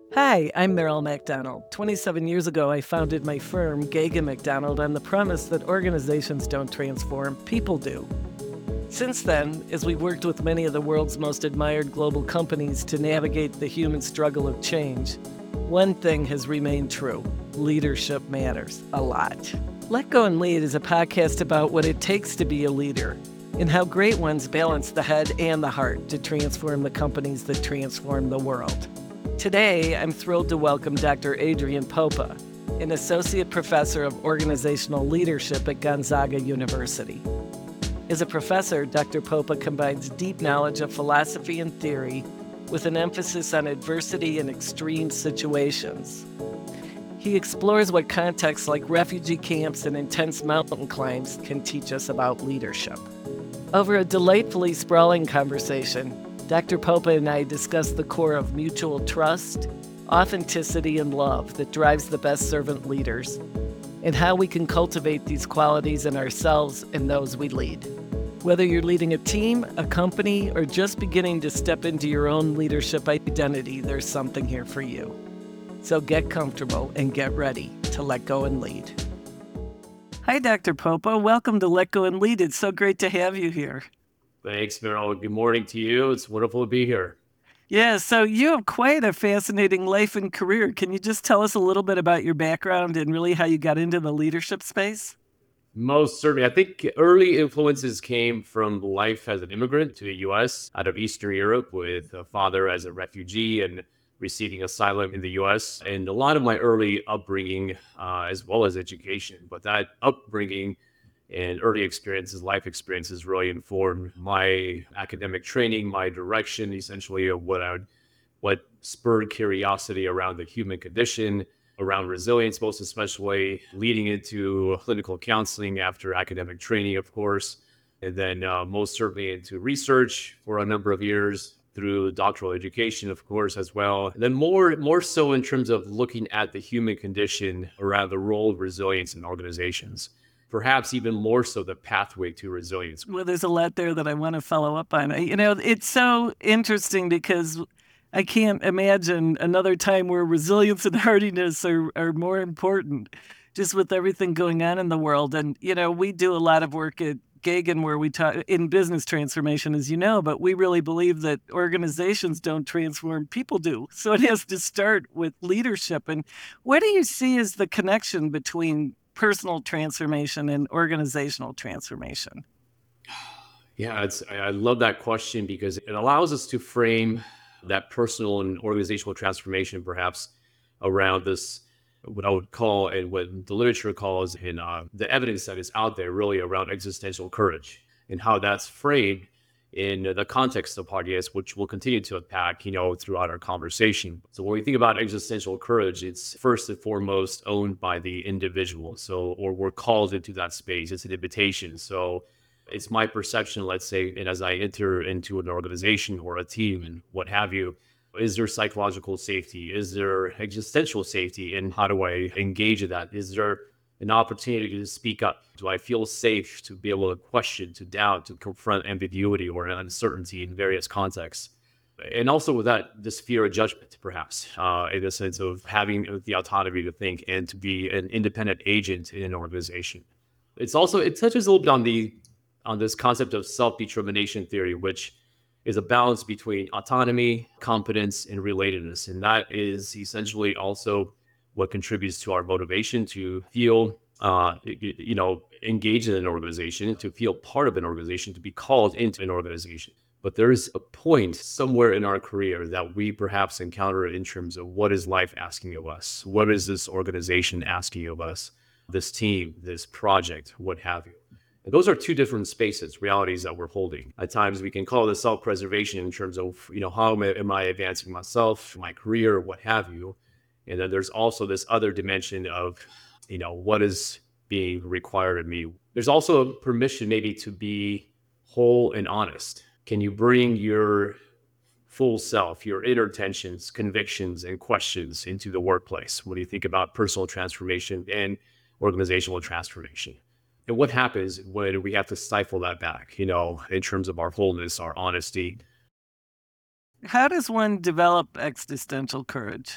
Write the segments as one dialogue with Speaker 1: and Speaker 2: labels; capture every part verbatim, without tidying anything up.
Speaker 1: Hi, I'm Merrill MacDonald. twenty-seven years ago, I founded my firm, Gagan MacDonald, on the premise that organizations don't transform, people do. Since then, as we've worked with many of the world's most admired global companies to navigate the human struggle of change, one thing has remained true: leadership matters a lot. Let Go and Lead is a podcast about what it takes to be a leader and how great ones balance the head and the heart to transform the companies that transform the world. Today, I'm thrilled to welcome Doctor Adrian Popa, an associate professor of organizational leadership at Gonzaga University. As a professor, Doctor Popa combines deep knowledge of philosophy and theory with an emphasis on adversity and extreme situations. He explores what contexts like refugee camps and intense mountain climbs can teach us about leadership. Over a delightfully sprawling conversation, Doctor Popa and I discuss the core of mutual trust, authenticity, and love that drives the best servant leaders, and how we can cultivate these qualities in ourselves and those we lead. Whether you're leading a team, a company, or just beginning to step into your own leadership identity, there's something here for you. So get comfortable and get ready to let go and lead. Hi, Doctor Popa. Welcome to Let Go and Lead. It's so great to have you here.
Speaker 2: Thanks, Merrill. Good morning to you. It's wonderful to be here.
Speaker 1: Yeah, so you have quite a fascinating life and career. Can you just tell us a little bit about your background and really how you got into the leadership space?
Speaker 2: Most certainly. I think early influences came from life as an immigrant to the U S out of Eastern Europe, with a father as a refugee and receiving asylum in the U S. And a lot of my early upbringing, uh, as well as education, but that upbringing and early experiences, life experiences, really informed my academic training, my direction, essentially, of what I would, what spurred curiosity around the human condition, around resilience, most especially leading into clinical counseling after academic training, of course, and then uh, most certainly into research for a number of years through doctoral education, of course, as well. And then more, more so in terms of looking at the human condition around the role of resilience in organizations. Perhaps even more so the pathway to resilience.
Speaker 1: Well, there's a lot there that I want to follow up on. You know, it's so interesting because I can't imagine another time where resilience and hardiness are, are more important, just with everything going on in the world. And, you know, we do a lot of work at Gagan where we talk in business transformation, as you know, but we really believe that organizations don't transform, people do. So it has to start with leadership. And what do you see as the connection between personal transformation and organizational transformation?
Speaker 2: Yeah, it's, I I love that question because it allows us to frame that personal and organizational transformation, perhaps around this, what I would call, and what the literature calls, in uh, the evidence that is out there, really around existential courage and how that's framed in the context of Hardiness, which we'll continue to unpack, you know, throughout our conversation. So when we think about existential courage, it's first and foremost owned by the individual. So, or we're called into that space. It's an invitation. So it's my perception, let's say, and as I enter into an organization or a team and what have you, is there psychological safety? Is there existential safety? And how do I engage in that? Is there an opportunity to speak up? Do I feel safe to be able to question, to doubt, to confront ambiguity or uncertainty in various contexts? And also with that, this fear of judgment, perhaps, uh, in the sense of having the autonomy to think and to be an independent agent in an organization. It's also, it touches a little bit on the on this concept of self-determination theory, which is a balance between autonomy, competence, and relatedness. And that is essentially also what contributes to our motivation to feel, uh, you know, engaged in an organization, to feel part of an organization, to be called into an organization. But there is a point somewhere in our career that we perhaps encounter in terms of what is life asking of us? What is this organization asking of us? This team, this project, what have you? And those are two different spaces, realities that we're holding. At times we can call this self-preservation in terms of, you know, how am I, am I advancing myself, my career, what have you. And then there's also this other dimension of, you know, what is being required of me. There's also a permission maybe to be whole and honest. Can you bring your full self, your inner tensions, convictions, and questions into the workplace when you think about personal transformation and organizational transformation? And what happens when we have to stifle that back, you know, in terms of our wholeness, our honesty?
Speaker 1: How does one develop existential courage?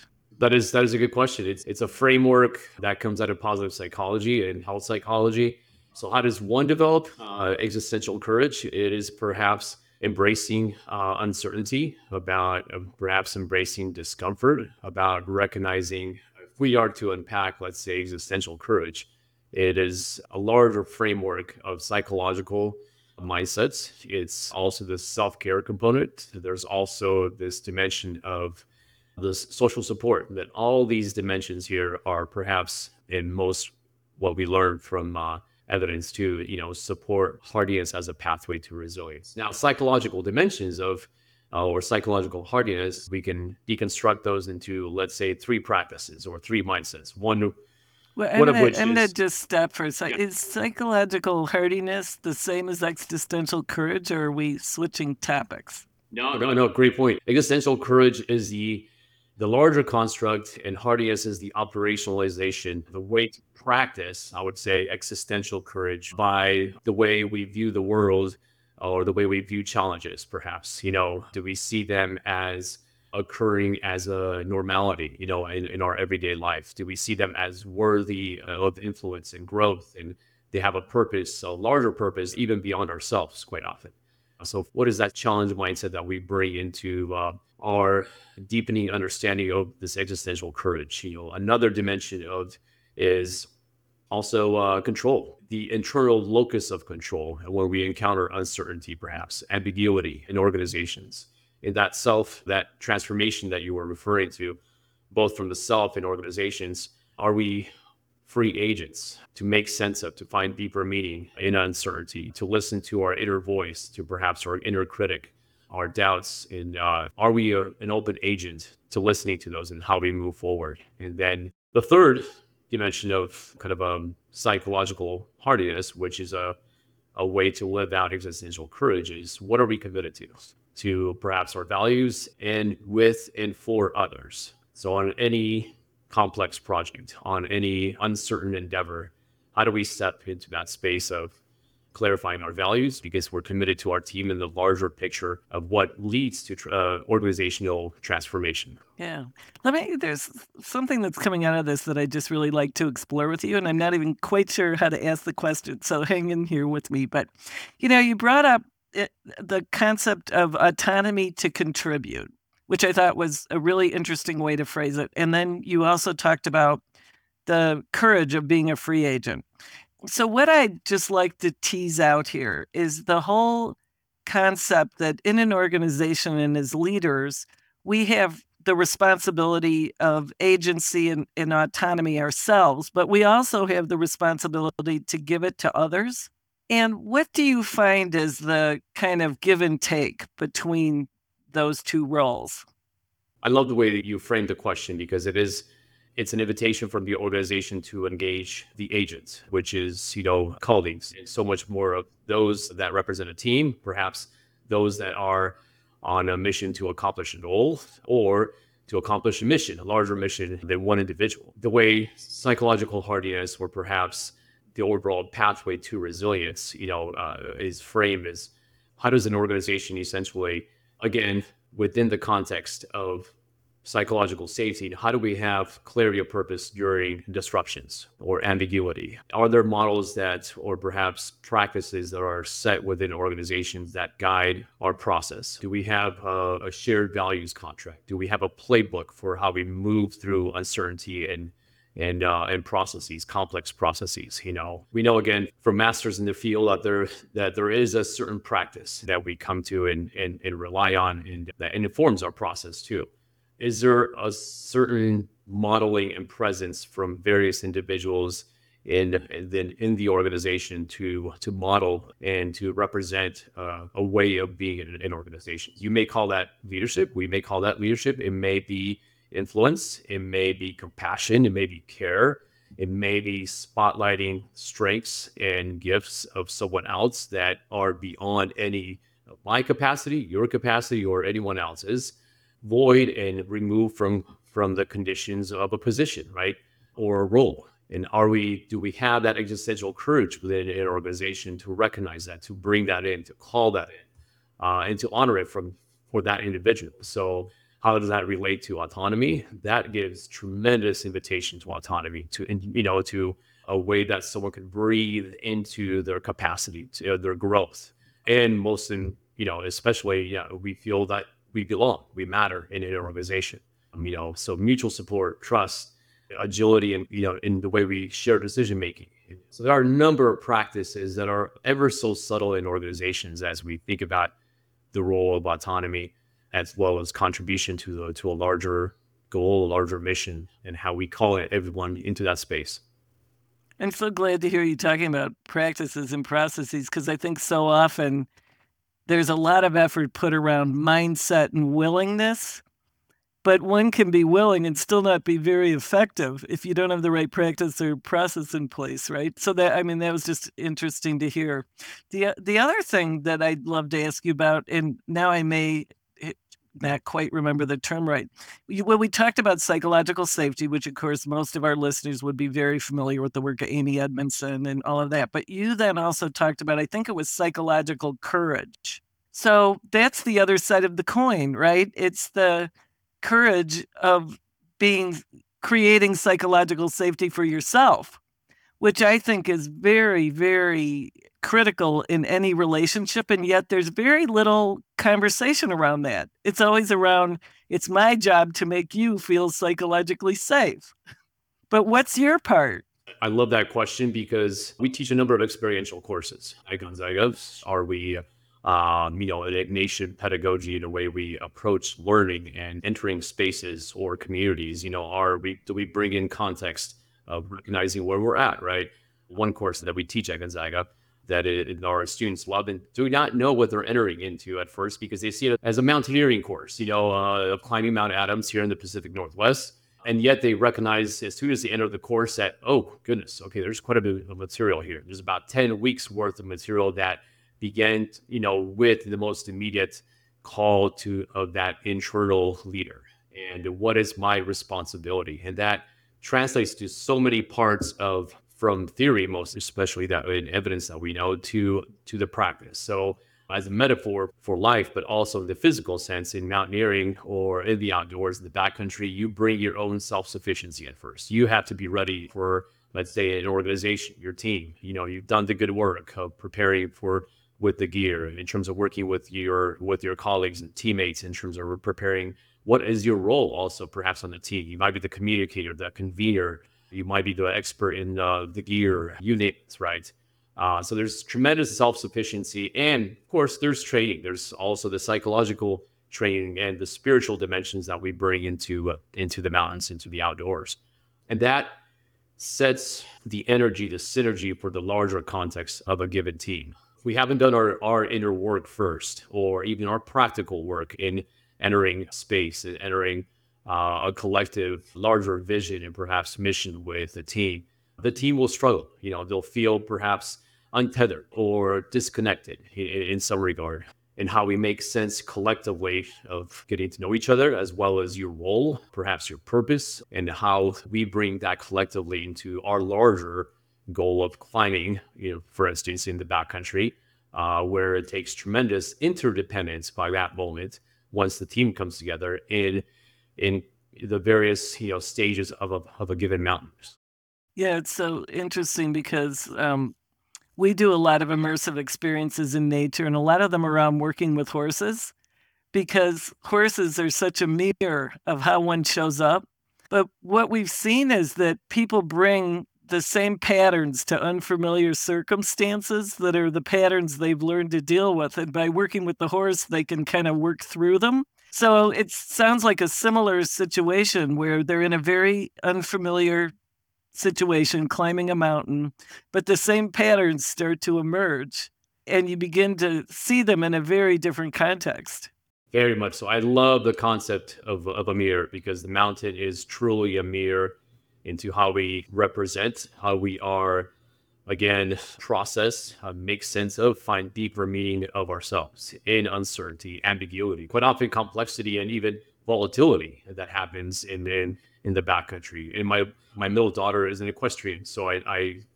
Speaker 2: That is that is a good question. It's it's a framework that comes out of positive psychology and health psychology. So how does one develop uh, existential courage? It is perhaps embracing uh, uncertainty, about uh, perhaps embracing discomfort, about recognizing if we are to unpack, let's say, existential courage. It is a larger framework of psychological mindsets. It's also the self-care component. There's also this dimension of this social support, that all these dimensions here are perhaps in most what we learned from uh, evidence to, you know, support hardiness as a pathway to resilience. Now, psychological dimensions of uh, or psychological hardiness, we can deconstruct those into, let's say, three practices or three mindsets. One,
Speaker 1: Well, I'm
Speaker 2: one of
Speaker 1: gonna,
Speaker 2: which
Speaker 1: I'm gonna
Speaker 2: is,
Speaker 1: just stop for a second.
Speaker 2: yeah,
Speaker 1: Is psychological hardiness the same as existential courage, or are we switching topics?
Speaker 2: no, no, no, great point. Existential courage is the the larger construct, and hardiness is the operationalization, the way to practice, I would say, existential courage by the way we view the world or the way we view challenges, perhaps. You know, do we see them as occurring as a normality, you know, in, in our everyday life? Do we see them as worthy uh, of influence and growth? And they have a purpose, a larger purpose, even beyond ourselves, quite often. So, what is that challenge mindset that we bring into uh, our deepening understanding of this existential courage? You know, another dimension of is also uh, control, the internal locus of control, where we encounter uncertainty, perhaps ambiguity in organizations. In that self, that transformation that you were referring to, both from the self and organizations, are we free agents to make sense of, to find deeper meaning in uncertainty, to listen to our inner voice, to perhaps our inner critic, our doubts, and uh, are we a, an open agent to listening to those and how we move forward? And then the third dimension of kind of um, psychological hardiness, which is a, a way to live out existential courage, is what are we committed to? To perhaps our values and with and for others. So on any complex project, on any uncertain endeavor, how do we step into that space of clarifying our values, because we're committed to our team in the larger picture of what leads to uh, organizational transformation?
Speaker 1: Yeah. Let me, there's something that's coming out of this that I just really like to explore with you, and I'm not even quite sure how to ask the question, so hang in here with me. But, you know, you brought up it, the concept of autonomy to contribute, which I thought was a really interesting way to phrase it. And then you also talked about the courage of being a free agent. So what I'd just like to tease out here is the whole concept that in an organization and as leaders, we have the responsibility of agency and, and autonomy ourselves, but we also have the responsibility to give it to others. And what do you find is the kind of give and take between those two roles?
Speaker 2: I love the way that you framed the question, because it is it's an invitation from the organization to engage the agents, which is, you know, colleagues, and so much more of those that represent a team, perhaps those that are on a mission to accomplish a goal or to accomplish a mission, a larger mission than one individual. The way psychological hardiness, or perhaps the overall pathway to resilience, you know, uh, is framed as, how does an organization essentially, again, within the context of psychological safety, how do we have clarity of purpose during disruptions or ambiguity? Are there models that, or perhaps practices that are set within organizations that guide our process? Do we have a, a shared values contract? Do we have a playbook for how we move through uncertainty and and uh, and processes, complex processes? You know, we know again from masters in the field that there that there is a certain practice that we come to and and, and rely on, and that informs our process too. Is there a certain modeling and presence from various individuals in then in the organization to to model and to represent uh, a way of being in an organization? You may call that leadership. We may call that leadership. It may be influence. It may be compassion. It may be care. It may be spotlighting strengths and gifts of someone else that are beyond any of my capacity, your capacity, or anyone else's. Void and remove from from the conditions of a position, right, or a role. And are we do we have that existential courage within an organization to recognize that, to bring that in, to call that in, uh, and to honor it from for that individual? So How does that relate to autonomy? That gives tremendous invitation to autonomy, to, you know, to a way that someone can breathe into their capacity, to uh, their growth. And most in, you know, especially, yeah, we feel that we belong, we matter in an organization. Um, you know, so mutual support, trust, agility, and, you know, in the way we share decision making. So there are a number of practices that are ever so subtle in organizations as we think about the role of autonomy, as well as contribution to the to a larger goal, a larger mission, and how we call it everyone into that space.
Speaker 1: I'm so glad to hear you talking about practices and processes, because I think so often there's a lot of effort put around mindset and willingness, but one can be willing and still not be very effective if you don't have the right practice or process in place, right? So that, I mean, that was just interesting to hear. The the other thing that I'd love to ask you about, and now I may eh, not quite remember the term right. You- When we talked about psychological safety, which of course most of our listeners would be very familiar with the work of Amy Edmondson and all of that, but you then also talked about, I think it was psychological courage. So that's the other side of the coin, right? It's the courage of being creating psychological safety for yourself, which I think is very, very critical in any relationship. And yet there's very little conversation around that. It's always around, it's my job to make you feel psychologically safe. But what's your part?
Speaker 2: I love that question because we teach a number of experiential courses at Gonzaga. Are we, um, you know, an Ignatian pedagogy, the way we approach learning and entering spaces or communities? You know, are we, do we bring in context of recognizing where we're at, right? One course that we teach at Gonzaga that it, our students love and do not know what they're entering into at first because they see it as a mountaineering course, you know, uh, climbing Mount Adams here in the Pacific Northwest. And yet they recognize as soon as they enter the course that, oh, goodness, okay, there's quite a bit of material here. There's about ten weeks worth of material that began, you know, with the most immediate call to of that internal leader. And what is my responsibility? And that translates to so many parts of from theory, most especially that in evidence that we know to to the practice. So as a metaphor for life, but also in the physical sense, in mountaineering or in the outdoors, in the backcountry, you bring your own self-sufficiency at first. You have to be ready for, let's say, an organization, your team. You know, you've done the good work of preparing for with the gear in terms of working with your with your colleagues and teammates in terms of preparing what is your role also perhaps on the team. You might be the communicator, the convener. You might be the expert in uh, the gear, you name it, right? Uh, so there's tremendous self-sufficiency. And of course, there's training. There's also the psychological training and the spiritual dimensions that we bring into uh, into the mountains, into the outdoors. And that sets the energy, the synergy for the larger context of a given team. If we haven't done our, our inner work first, or even our practical work in entering space and entering uh, a collective, larger vision and perhaps mission with the team, the team will struggle. You know, they'll feel perhaps untethered or disconnected in, in some regard. And how we make sense collectively of getting to know each other, as well as your role, perhaps your purpose, and how we bring that collectively into our larger goal of climbing, you know, for instance, in the backcountry, uh, where it takes tremendous interdependence by that moment once the team comes together in in the various, you know, stages of a, of a given mountain.
Speaker 1: Yeah, it's so interesting because um, we do a lot of immersive experiences in nature, and a lot of them around working with horses, because horses are such a mirror of how one shows up. But what we've seen is that people bring the same patterns to unfamiliar circumstances that are the patterns they've learned to deal with. And by working with the horse, they can kind of work through them. So it sounds like a similar situation where they're in a very unfamiliar situation, climbing a mountain, but the same patterns start to emerge and you begin to see them in a very different context.
Speaker 2: Very much so. I love the concept of, of a mirror because the mountain is truly a mirror into how we represent, how we are, again, process, uh, make sense of, find deeper meaning of ourselves in uncertainty, ambiguity, quite often complexity, and even volatility that happens in in, in the backcountry. And my my middle daughter is an equestrian, so I, I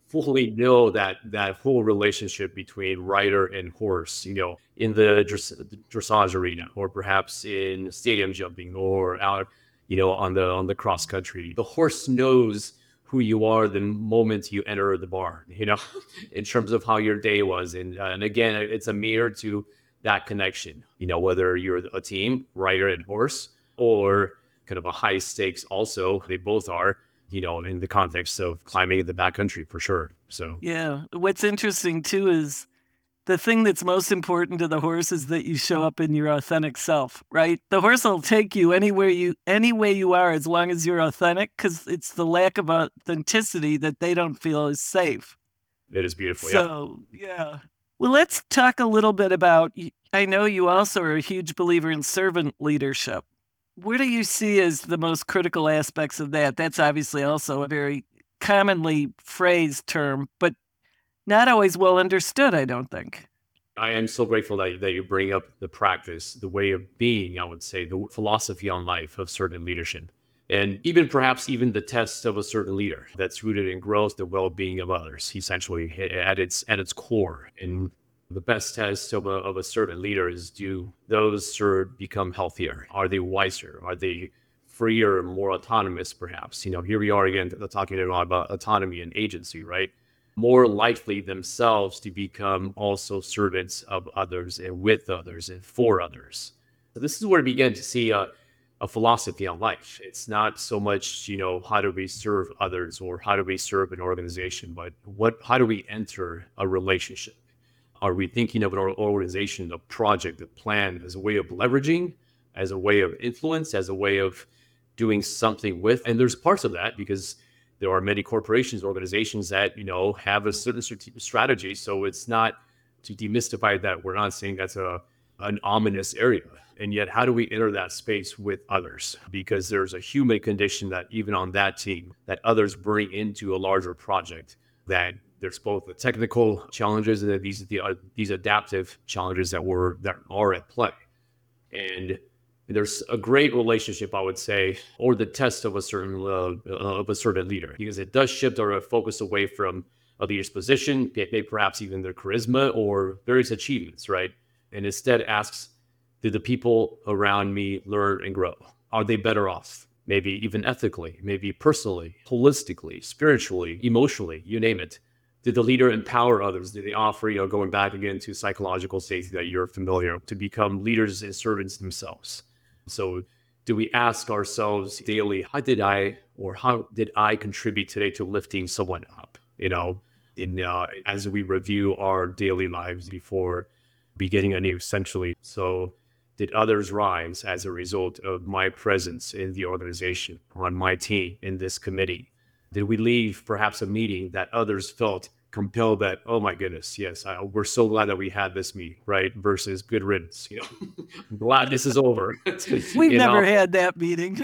Speaker 2: fully know that that whole relationship between rider and horse, you know, in the dress, dressage arena, or perhaps in stadium jumping, or out, you know, on the on the cross country. The horse knows who you are the moment you enter the barn, you know, in terms of how your day was. And, uh, and again, it's a mirror to that connection, you know, whether you're a team, rider and horse, or kind of a high stakes also, they both are, you know, in the context of climbing in the backcountry for sure. So,
Speaker 1: Yeah. What's interesting too is the thing that's most important to the horse is that you show up in your authentic self, right? The horse will take you anywhere you any way you are as long as you're authentic, because it's the lack of authenticity that they don't feel is safe.
Speaker 2: it is beautiful. Yeah.
Speaker 1: So, yeah. Well, let's talk a little bit about, y- I know you also are a huge believer in servant leadership. Where do you see as the most critical aspects of that? That's obviously also a very commonly phrased term, but not always well understood, I don't think.
Speaker 2: I am so grateful that, that you bring up the practice, the way of being, I would say, the philosophy on life of certain leadership. And even perhaps even the test of a certain leader that's rooted in growth, the well-being of others, essentially at its at its core. And the best test of a, of a certain leader is, do those served become healthier? Are they wiser? Are they freer, more autonomous, perhaps? You know, here we are again talking about autonomy and agency, right? More likely themselves to become also servants of others and with others and for others. So this is where we begin to see a, a philosophy on life. It's not so much, you know, how do we serve others or how do we serve an organization, but what, how do we enter a relationship? Are we thinking of an organization, a project, a plan as a way of leveraging, as a way of influence, as a way of doing something with? And there's parts of that because there are many corporations, organizations that, you know, have a certain strategy. So it's not to demystify that. We're not saying that's a an ominous area. And yet, how do we enter that space with others? Because there's a human condition that even on that team, that others bring into a larger project, that there's both the technical challenges and these the, uh, these adaptive challenges that were that are at play. And there's a great relationship, I would say, or the test of a certain uh, of a certain leader, because it does shift our focus away from a leader's position, maybe perhaps even their charisma or various achievements, right? And instead asks, do the people around me learn and grow? Are they better off? Maybe even ethically, maybe personally, holistically, spiritually, emotionally, you name it. Did the leader empower others? Did they offer, you know, going back again to psychological safety that you're familiar, to become leaders and servants themselves? So do we ask ourselves daily, how did I, or how did I contribute today to lifting someone up? You know, in uh, as we review our daily lives before beginning anew, essentially. So did others rise as a result of my presence in the organization, on my team, in this committee? Did we leave perhaps a meeting that others felt compelled that, oh my goodness, yes, I, we're so glad that we had this meeting, right? Versus good riddance, you know, I'm glad this is over.
Speaker 1: We've
Speaker 2: You
Speaker 1: never
Speaker 2: know?
Speaker 1: had that meeting.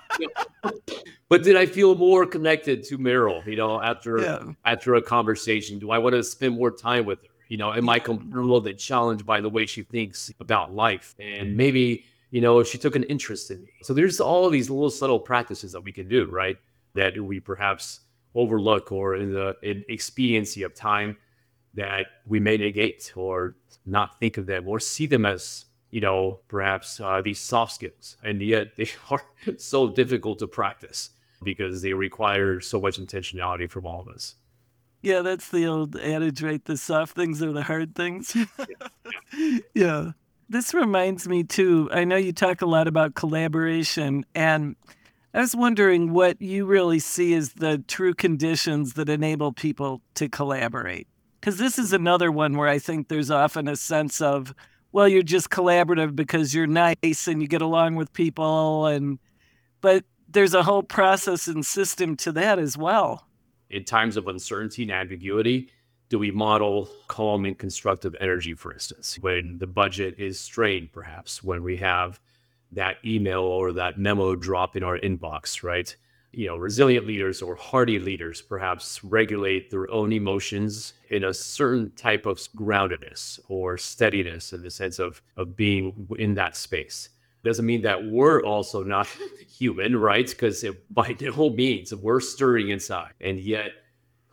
Speaker 2: But did I feel more connected to Meryl, you know, after
Speaker 1: Yeah.
Speaker 2: after a conversation? Do I want to spend more time with her? You know, am I com- a little bit challenged by the way she thinks about life? And maybe, you know, she took an interest in me. So there's all of these little subtle practices that we can do, right? That we perhaps overlook, or in the in expediency of time that we may negate or not think of them or see them as, you know, perhaps uh, these soft skills. And yet they are so difficult to practice because they require so much intentionality from all of us.
Speaker 1: Yeah, that's the old adage, right? The soft things are the hard things. Yeah. This reminds me too, I know you talk a lot about collaboration, and I was wondering what you really see as the true conditions that enable people to collaborate. Because this is another one where I think there's often a sense of, well, you're just collaborative because you're nice and you get along with people, and but there's a whole process and system to that as well.
Speaker 2: In times of uncertainty and ambiguity, do we model calm and constructive energy, for instance, when the budget is strained, perhaps when we have that email or that memo drop in our inbox, right? You know, resilient leaders or hardy leaders perhaps regulate their own emotions in a certain type of groundedness or steadiness, in the sense of, of being in that space. Doesn't mean that we're also not human, right? Because by no means we're stirring inside. And yet,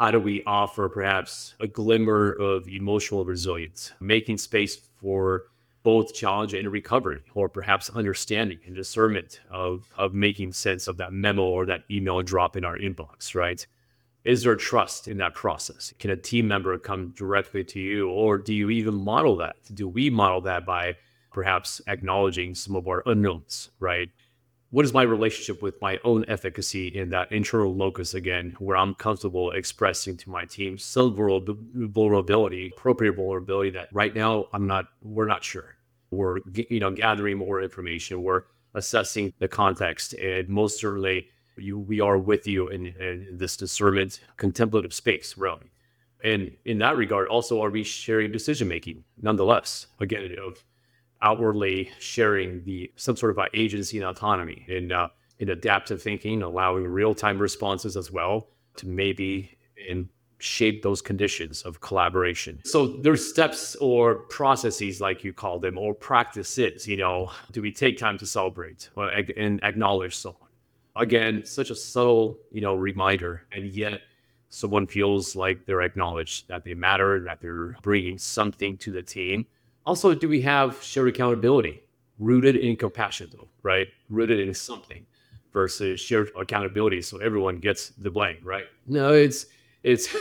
Speaker 2: how do we offer perhaps a glimmer of emotional resilience, making space for both challenge and recovery, or perhaps understanding and discernment of, of making sense of that memo or that email drop in our inbox, right? Is there trust in that process? Can a team member come directly to you, or do you even model that? Do we model that by perhaps acknowledging some of our unknowns, right? What is my relationship with my own efficacy in that internal locus again, where I'm comfortable expressing to my team some vulnerability, appropriate vulnerability that right now I'm not, we're not sure. We're, you know, gathering more information. We're assessing the context, and most certainly you, we are with you in, in this discernment, contemplative space, really. And in that regard, also, are we sharing decision making? Nonetheless, again, of outwardly sharing the some sort of uh, agency and autonomy in uh, in adaptive thinking, allowing real time responses as well to maybe in shape those conditions of collaboration. So there's steps or processes, like you call them, or practices. You know, do we take time to celebrate or, and acknowledge someone? Again, such a subtle, you know, reminder, and yet someone feels like they're acknowledged, that they matter, that they're bringing something to the team. Also, do we have shared accountability rooted in compassion, though, right? Rooted in something versus shared accountability, so everyone gets the blame, right? No, it's it's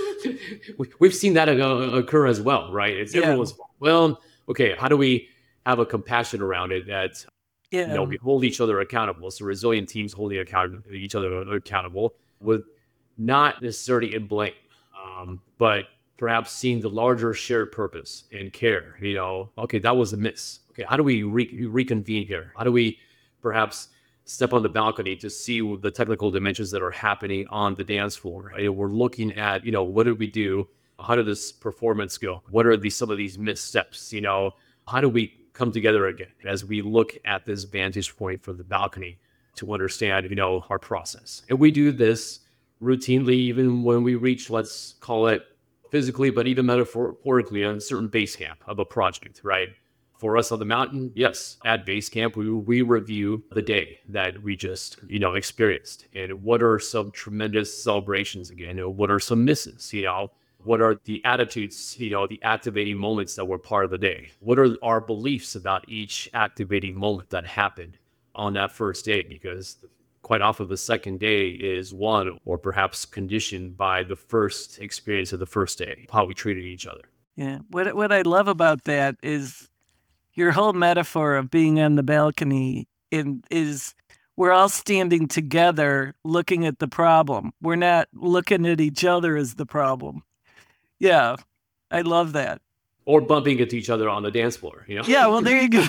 Speaker 2: we've seen that occur as well, right? It's
Speaker 1: Yeah.
Speaker 2: everyone's fault. Well, okay, how do we have a compassion around it that
Speaker 1: Yeah.
Speaker 2: you know we hold each other accountable? So resilient teams holding account each other accountable with not necessarily in blame, um, but perhaps seeing the larger shared purpose and care. You know, okay, that was a miss. Okay, how do we re- reconvene here? How do we perhaps step on the balcony to see the technical dimensions that are happening on the dance floor? Right? We're looking at, you know, what did we do? How did this performance go? What are these some of these missteps? You know, how do we come together again as we look at this vantage point from the balcony to understand, you know, our process? And we do this routinely, even when we reach, let's call it physically, but even metaphorically, a certain base camp of a project, right? For us on the mountain, yes, at base camp, we, we review the day that we just, you know, experienced. And what are some tremendous celebrations again? You know, what are some misses? You know, what are the attitudes, you know, the activating moments that were part of the day? What are our beliefs about each activating moment that happened on that first day? Because quite often the second day is won or perhaps conditioned by the first experience of the first day, how we treated each other.
Speaker 1: Yeah. What what I love about that is your whole metaphor of being on the balcony in, is we're all standing together looking at the problem. We're not looking at each other as the problem. Yeah. I love that.
Speaker 2: Or bumping into each other on the dance floor, you know?
Speaker 1: Yeah, well, there you go.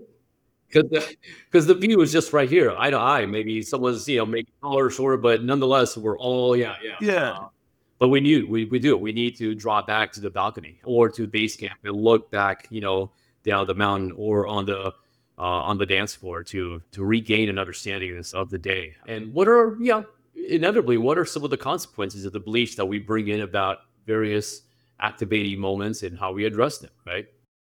Speaker 2: Because the, 'cause the view is just right here, eye to eye. Maybe someone's, you know, making taller or shorter, but nonetheless, we're all, yeah, yeah.
Speaker 1: Yeah.
Speaker 2: Uh, but we knew, we, we do it. We need to draw back to the balcony or to base camp and look back, you know, down the mountain or on the uh, on the dance floor to to regain an understanding of, this, of the day. And what are, yeah, inevitably, what are some of the consequences of the beliefs that we bring in about various activating moments and how we address them, right?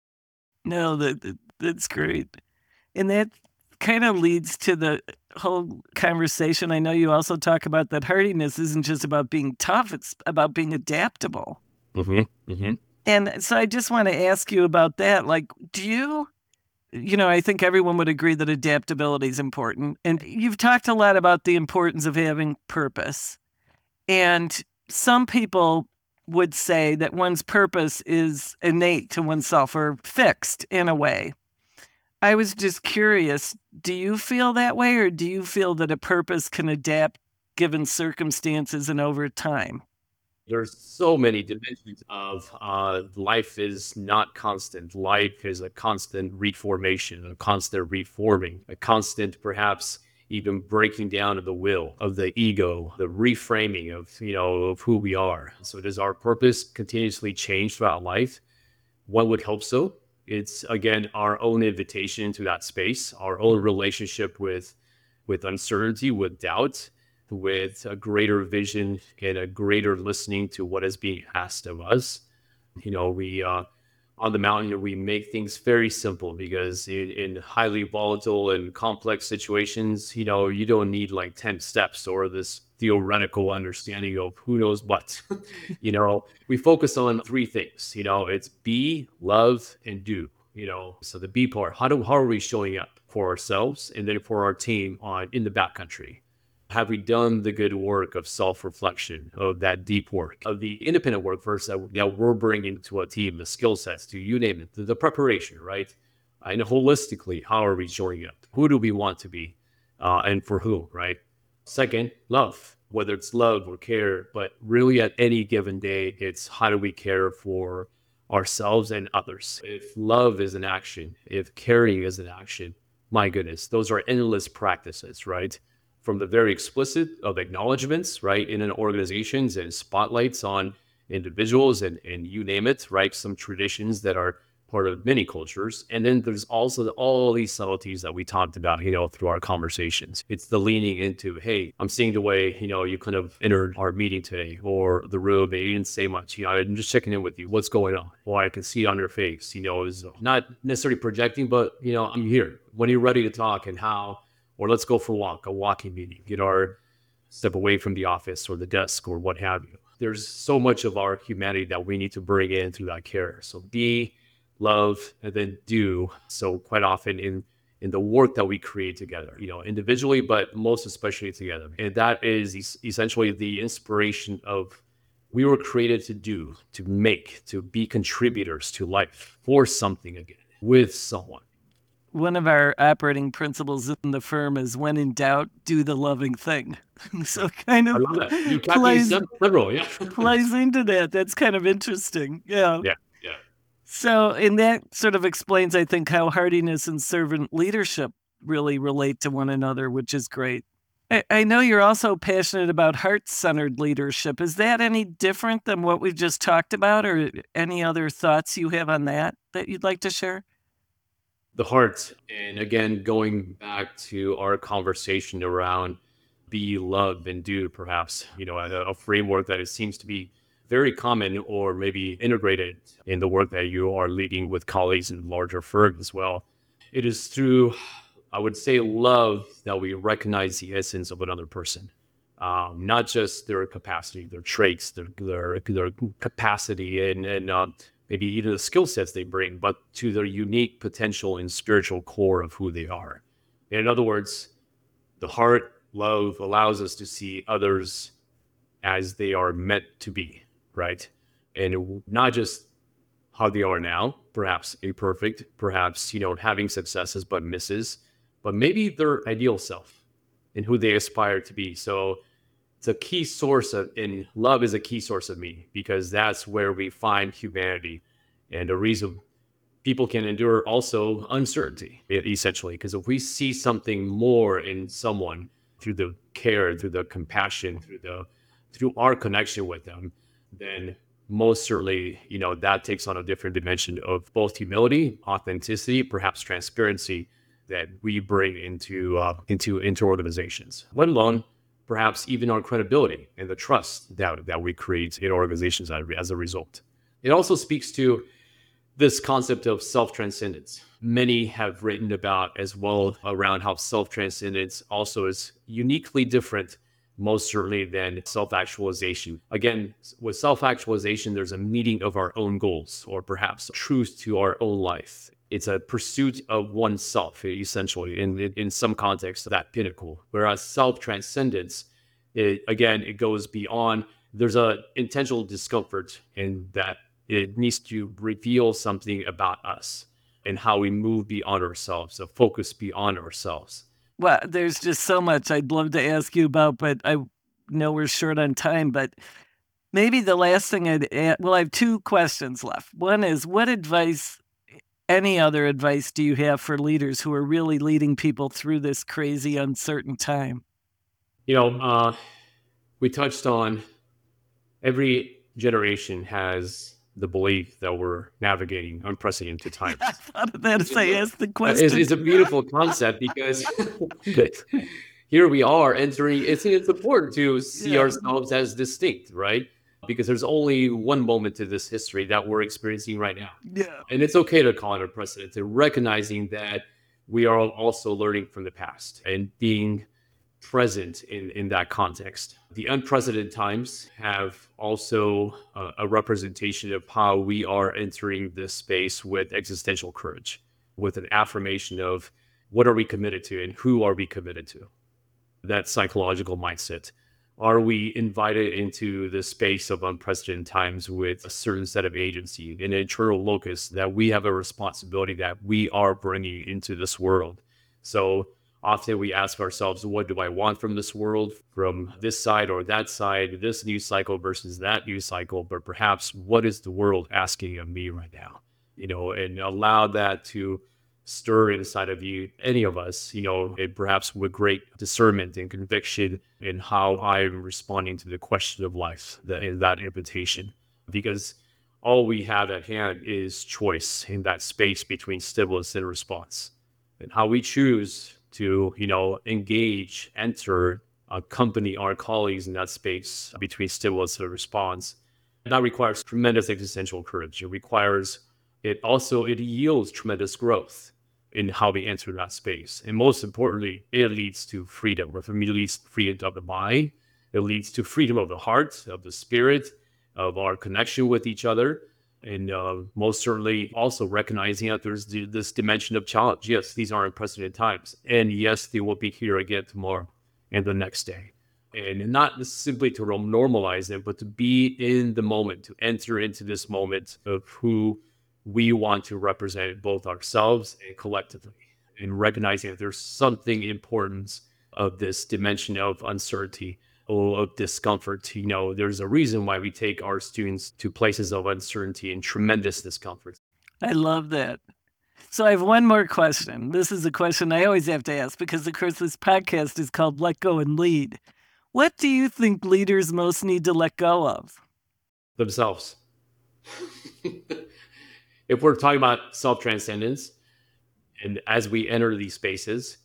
Speaker 1: No, that, that that's great. And that kind of leads to the whole conversation. I know you also talk about that hardiness isn't just about being tough, it's about being adaptable.
Speaker 2: Mm-hmm. Mm-hmm.
Speaker 1: And so I just want to ask you about that. Like, do you, you know, I think everyone would agree that adaptability is important. And you've talked a lot about the importance of having purpose. And some people would say that one's purpose is innate to oneself or fixed in a way. I was just curious, do you feel that way, or do you feel that a purpose can adapt given circumstances and over time?
Speaker 2: There's so many dimensions of uh, life is not constant. Life is a constant reformation, a constant reforming, a constant perhaps even breaking down of the will, of the ego, the reframing of, you know, of who we are. So does our purpose continuously change throughout life? One would hope so. It's, again, our own invitation to that space, our own relationship with with uncertainty, with doubt, with a greater vision and a greater listening to what is being asked of us. You know, we uh, on the mountain, we make things very simple because in, in highly volatile and complex situations, you know, you don't need like ten steps or this theoretical understanding of who knows what. You know, we focus on three things, you know, it's be, love, and do, you know. So the be part, how do how are we showing up for ourselves and then for our team on in the backcountry? Have we done the good work of self-reflection, of that deep work, of the independent work first that, that we're bringing to a team, the skill sets, to you name it, the, the preparation, right? And holistically, how are we showing up? Who do we want to be, uh, and for who, right? Second, love, whether it's love or care, but really at any given day, it's how do we care for ourselves and others? If love is an action, if caring is an action, my goodness, those are endless practices, right? From the very explicit of acknowledgments, right, in an organizations and spotlights on individuals and, and you name it, right, some traditions that are part of many cultures. And then there's also all these subtleties that we talked about, you know, through our conversations. It's the leaning into, hey, I'm seeing the way, you know, you kind of entered our meeting today or the room and you didn't say much, you know, I'm just checking in with you. What's going on? Well, I can see it on your face, you know, is not necessarily projecting, but, you know, I'm here when you're ready to talk and how. Or let's go for a walk, a walking meeting, get our step away from the office or the desk or what have you. There's so much of our humanity that we need to bring in through that care. So be, love, and then do. So quite often in, in the work that we create together, you know, individually, but most especially together. And that is es- essentially the inspiration of we were created to do, to make, to be contributors to life for something again, with someone.
Speaker 1: One of our operating principles in the firm is when in doubt, do the loving thing. So kind
Speaker 2: I
Speaker 1: of
Speaker 2: love that. You got
Speaker 1: plays,
Speaker 2: these several, yeah.
Speaker 1: plays into that. That's kind of interesting. Yeah.
Speaker 2: Yeah, yeah.
Speaker 1: So, and that sort of explains, I think, how hardiness and servant leadership really relate to one another, which is great. I, I know you're also passionate about heart-centered leadership. Is that any different than what we've just talked about, or any other thoughts you have on that that you'd like to share?
Speaker 2: The heart. And again, going back to our conversation around be, love, and do, perhaps, you know, a, a framework that it seems to be very common or maybe integrated in the work that you are leading with colleagues in larger firms as well. It is through, I would say, love that we recognize the essence of another person. Um, not just their capacity, their traits, their their, their capacity, and and uh, maybe even the skill sets they bring, but to their unique potential and spiritual core of who they are. In other words, the heart love allows us to see others as they are meant to be, right? And not just how they are now, perhaps imperfect, perhaps, you know, having successes but misses, but maybe their ideal self and who they aspire to be. So it's a key source of, and love is a key source of me, because that's where we find humanity and a reason people can endure also uncertainty, e- essentially. Because if we see something more in someone through the care, through the compassion, through the through our connection with them, then most certainly, you know, that takes on a different dimension of both humility, authenticity, perhaps transparency that we bring into uh, into into organizations, let alone perhaps even our credibility and the trust that, that we create in organizations as, as a result. It also speaks to this concept of self-transcendence. Many have written about as well around how self-transcendence also is uniquely different, most certainly, than self-actualization. Again, with self-actualization, there's a meeting of our own goals, or perhaps truth to our own life. It's a pursuit of oneself, essentially, in, in, in some context, that pinnacle. Whereas self-transcendence, it, again, it goes beyond. There's a intentional discomfort in that it needs to reveal something about us and how we move beyond ourselves, a focus beyond ourselves.
Speaker 1: Well, there's just so much I'd love to ask you about, but I know we're short on time. But maybe the last thing I'd add, well, I have two questions left. One is, what advice, any other advice do you have for leaders who are really leading people through this crazy, uncertain time?
Speaker 2: You know, uh, we touched on every generation has the belief that we're navigating unprecedented times.
Speaker 1: I thought of that as I asked the
Speaker 2: Uh,
Speaker 1: question.
Speaker 2: It's, it's a beautiful concept because here we are entering. It's, it's important to see
Speaker 1: Yeah.
Speaker 2: ourselves as distinct, right? because there's only one moment to this history that we're experiencing right now.
Speaker 1: Yeah.
Speaker 2: And it's okay to call it unprecedented, recognizing that we are also learning from the past and being present in, in that context. The unprecedented times have also uh, a representation of how we are entering this space with existential courage, with an affirmation of what are we committed to and who are we committed to? That psychological mindset. Are we invited into the space of unprecedented times with a certain set of agency, an internal locus that we have a responsibility that we are bringing into this world? So often we ask ourselves, what do I want from this world, from this side or that side, this news cycle versus that news cycle? But perhaps what is the world asking of me right now? You know, and allow that to stir inside of you, any of us, you know, and perhaps with great discernment and conviction in how I'm responding to the question of life, that, in that invitation. Because all we have at hand is choice in that space between stimulus and response. And how we choose to, you know, engage, enter, accompany our colleagues in that space between stimulus and response. And that requires tremendous existential courage. It requires, it also, it yields tremendous growth in how we enter that space. And most importantly, it leads to freedom. For me, it leads to freedom of the mind. It leads to freedom of the heart, of the spirit, of our connection with each other. And uh, most certainly also recognizing that there's the, this dimension of challenge. Yes, these are unprecedented times. And yes, they will be here again tomorrow and the next day. And not simply to normalize them, but to be in the moment, to enter into this moment of who we want to represent both ourselves and collectively, and recognizing that there's something important of this dimension of uncertainty or of discomfort. You know, there's a reason why we take our students to places of uncertainty and tremendous discomfort.
Speaker 1: I love that. So I have one more question. This is a question I always have to ask because, of course, this podcast is called Let Go and Lead. What do you think leaders most need to let go of?
Speaker 2: Themselves. If we're talking about self-transcendence, and as we enter these spaces,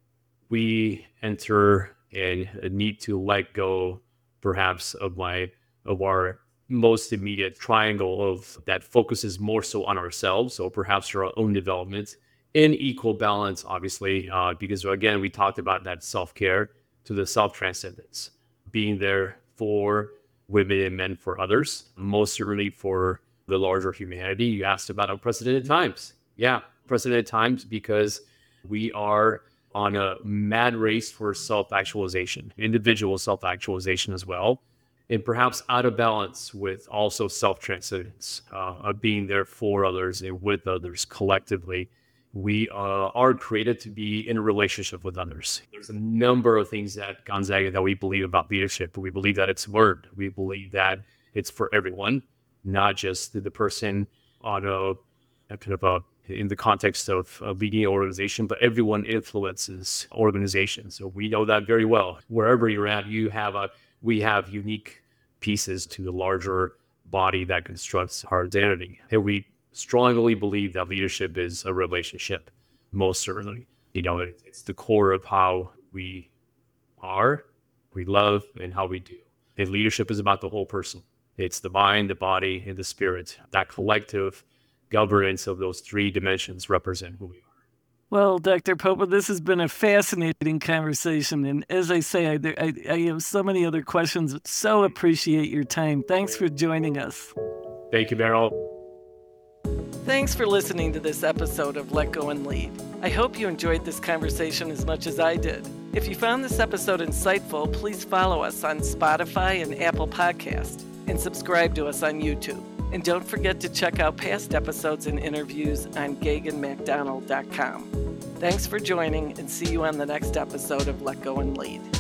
Speaker 2: we enter and need to let go, perhaps, of my of our most immediate triangle of that focuses more so on ourselves, so perhaps our own development in equal balance, obviously, uh, because again, we talked about that self-care to the self-transcendence, being there for women and men, for others, most certainly for the larger humanity. You asked about unprecedented times. Yeah, unprecedented times because we are on a mad race for self-actualization, individual self-actualization as well, and perhaps out of balance with also self-transcendence, uh, of being there for others and with others collectively. We uh, are created to be in a relationship with others. There's a number of things at Gonzaga that we believe about leadership. We believe that it's word. We believe that it's for everyone, not just the person on a, a kind of a, in the context of a leading an organization, but everyone influences organizations. So we know that very well. Wherever you're at, you have a, we have unique pieces to the larger body that constructs our identity. And we strongly believe that leadership is a relationship, most certainly. You know, it, it's the core of how we are, we love, and how we do. And leadership is about the whole person. It's the mind, the body, and the spirit. That collective governance of those three dimensions represent who we are.
Speaker 1: Well, Doctor Popa, this has been a fascinating conversation. And as I say, I, I, I have so many other questions, but so appreciate your time. Thanks for joining us.
Speaker 2: Thank you, Meryl.
Speaker 1: Thanks for listening to this episode of Let Go and Lead. I hope you enjoyed this conversation as much as I did. If you found this episode insightful, please follow us on Spotify and Apple Podcasts and subscribe to us on YouTube. And don't forget to check out past episodes and interviews on gagan mcdonald dot com. Thanks for joining, and see you on the next episode of Let Go and Lead.